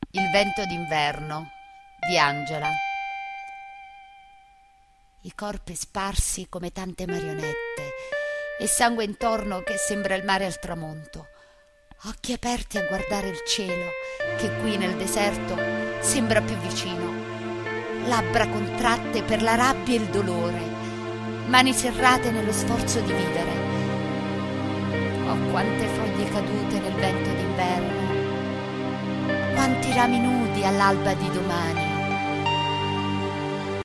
Il vento d'inverno di Angela. I corpi sparsi come tante marionette e sangue intorno che sembra il mare al tramonto. Occhi aperti a guardare il cielo che qui nel deserto sembra più vicino. Labbra contratte per la rabbia e il dolore, mani serrate nello sforzo di vivere. Oh, quante foglie cadute nel vento d'inverno, quanti rami nudi all'alba di domani.